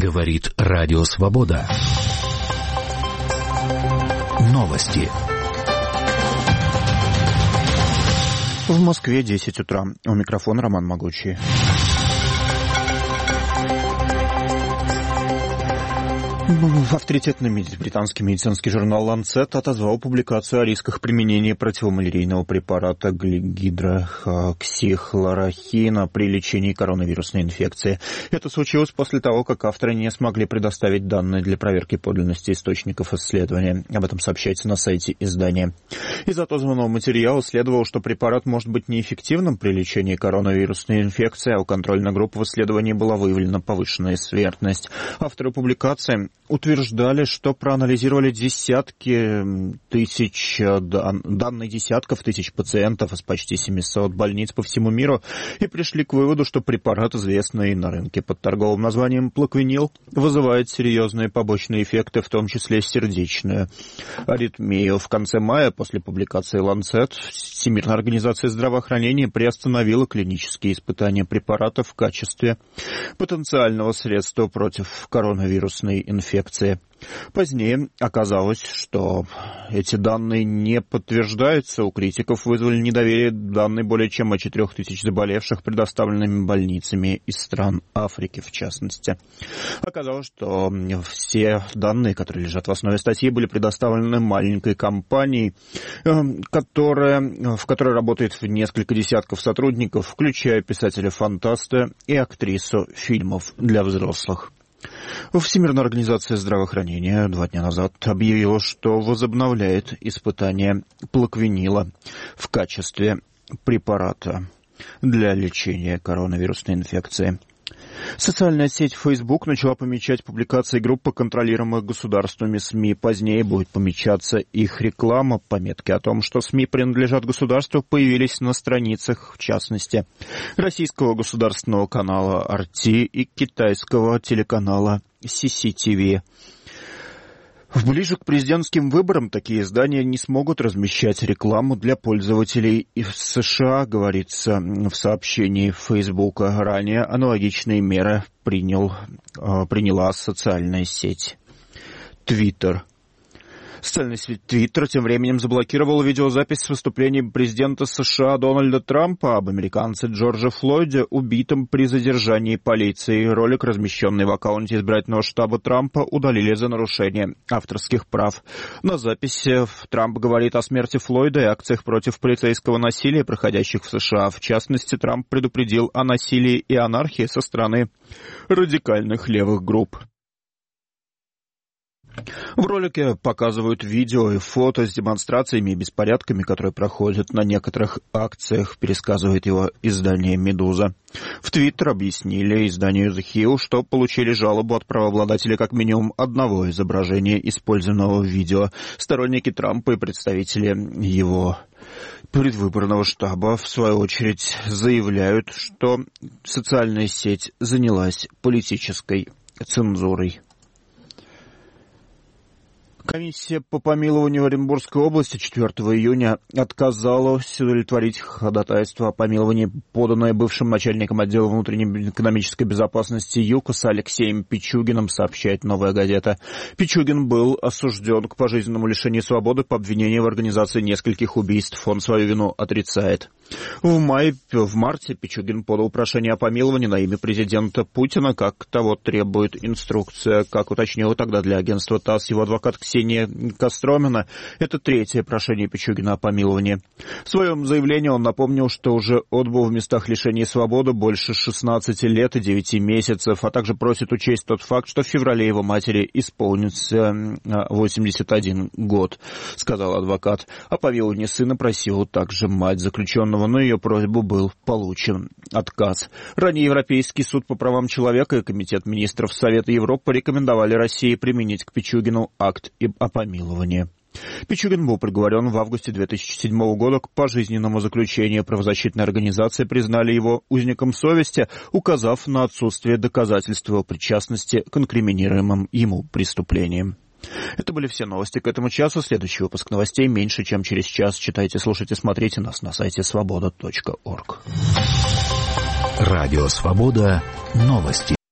Говорит Радио Свобода. Новости. В Москве 10 утра. У микрофона Роман Могучий. Авторитетный британский медицинский журнал Lancet отозвал публикацию о рисках применения противомалярийного препарата гидроксихлорохина при лечении коронавирусной инфекции. Это случилось после того, как авторы не смогли предоставить данные для проверки подлинности источников исследования. Об этом сообщается на сайте издания. Из отозванного материала следовало, что препарат может быть неэффективным при лечении коронавирусной инфекции, а у контрольной группы в исследовании была выявлена повышенная смертность. Авторы публикации утверждали, что проанализировали данные десятков тысяч пациентов из почти 700 больниц по всему миру и пришли к выводу, что препарат, известный на рынке под торговым названием Plaquenil, вызывает серьезные побочные эффекты, в том числе сердечную аритмию. В конце мая, после публикации Lancet, Всемирная организация здравоохранения приостановила клинические испытания препарата в качестве потенциального средства против коронавирусной инфекции. Позднее оказалось, что эти данные не подтверждаются. У критиков вызвали недоверие данные более чем о 4000 заболевших, предоставленными больницами из стран Африки, в частности. Оказалось, что все данные, которые лежат в основе статьи, были предоставлены маленькой компанией, в которой работает несколько десятков сотрудников, включая писателя-фантаста и актрису фильмов для взрослых. Всемирная организация здравоохранения 2 дня назад объявила, что возобновляет испытания Plaquenil в качестве препарата для лечения коронавирусной инфекции. Социальная сеть Facebook начала помечать публикации группы, контролируемых государствами СМИ. Позднее будет помечаться их реклама. Пометки о том, что СМИ принадлежат государству, появились на страницах, в частности, российского государственного канала RT и китайского телеканала CCTV. Ближе к президентским выборам такие издания не смогут размещать рекламу для пользователей в США, говорится в сообщении Фейсбука. Ранее аналогичные меры приняла социальная сеть Twitter. Социальная сеть Twitter тем временем заблокировала видеозапись с выступлением президента США Дональда Трампа об американце Джорже Флойде, убитом при задержании полицией. Ролик, размещенный в аккаунте избирательного штаба Трампа, удалили за нарушение авторских прав. На записи Трамп говорит о смерти Флойда и акциях против полицейского насилия, проходящих в США. В частности, Трамп предупредил о насилии и анархии со стороны радикальных левых групп. В ролике показывают видео и фото с демонстрациями и беспорядками, которые проходят на некоторых акциях, пересказывает его издание «Медуза». В Твиттер объяснили изданию The Hill, что получили жалобу от правообладателя как минимум одного изображения использованного в видео. Сторонники Трампа и представители его предвыборного штаба, в свою очередь, заявляют, что социальная сеть занялась политической цензурой. Комиссия по помилованию Оренбургской области 4 июня отказалась удовлетворить ходатайство о помиловании, поданное бывшим начальником отдела внутренней экономической безопасности ЮКОС Алексеем Пичугиным, сообщает «Новая газета». Пичугин был осужден к пожизненному лишению свободы по обвинению в организации нескольких убийств. Он свою вину отрицает. В марте Пичугин подал прошение о помиловании на имя президента Путина, как того требует инструкция. Как уточнила тогда для агентства ТАСС его адвокат Ксения Костромина, это 3-е прошение Пичугина о помиловании. В своем заявлении он напомнил, что уже отбыл в местах лишения свободы больше 16 лет и 9 месяцев, а также просит учесть тот факт, что в феврале его матери исполнится 81 год, сказал адвокат. О помиловании сына просила также мать заключенного, но ее просьбу был получен отказ. Ранее Европейский суд по правам человека и Комитет министров Совета Европы рекомендовали России применить к Пичугину акт о помиловании. Пичугин был приговорен в августе 2007 года к пожизненному заключению. Правозащитные организации признали его узником совести, указав на отсутствие доказательств его причастности к инкриминируемым ему преступлениям. Это были все новости к этому часу. Следующий выпуск новостей меньше, чем через час. Читайте, слушайте, смотрите нас на сайте свобода.орг. Радио Свобода. Новости.